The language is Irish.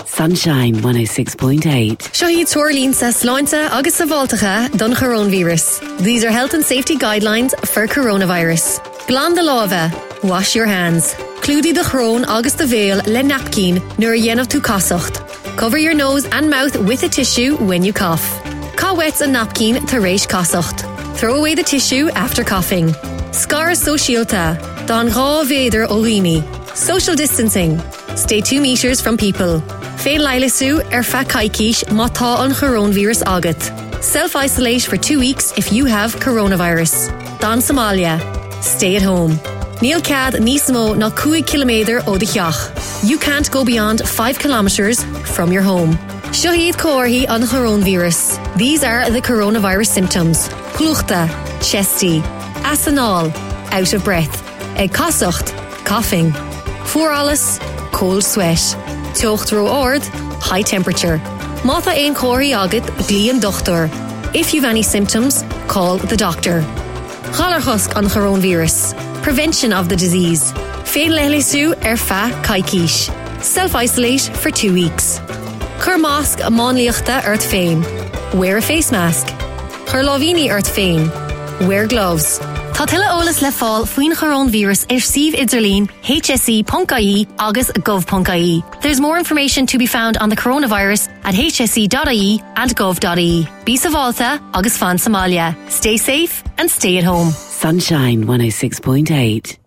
Sunshine 106.8. Shahid Tuarlín sa sláinte agus sa bháltacha don coronavirus. These are health and safety guidelines for coronavirus. Glán de lábha. Wash your hands. Clúdi de chrón agus de bhéal le napkin nuair dhéanamh tú casacht. Cover your nose and mouth with a tissue when you cough. Cá wet a napkin tar éis casacht. Throw away the tissue after coughing. Scar sosialta. Don rá véidir ó riimi. Social distancing. Stay 2 meters from people. Féin leilisú fa caiiciis má tá an coronavirus agat. Self-isolate for 2 weeks if you have coronavirus. Don Somalia. Stay at home. Níl cad níos mó ná 2 kilometer ó de cheach. You can't go beyond 5 kilometers from your home. Shahid cóirtí an coronavirus. These are the coronavirus symptoms. Clúchta, chesty, asanal, out of breath, ag casacht, coughing, fuairlis, cold sweat, teocht ro ord, high temperature. Mátha ein cóirí agat glí an doctor. If you've any symptoms, call the doctor. Chalarchusk an coronavirus. Prevention of the disease. Féin lelisú fa caiiciis. Self-isolate for 2 weeks. Chur masc a máinliachta ort féin. Wear a face mask. Chur lávíní ort féin. Wear gloves. Tá tuile eolas le fáil faoin coronavirus Sibh Idirlín, hse.ie agus gov.ie. There's more information to be found on the coronavirus at hse.ie and gov.ie. Bí sa bhálta agus fan Somalia. Stay safe and stay at home. Sunshine 106.8.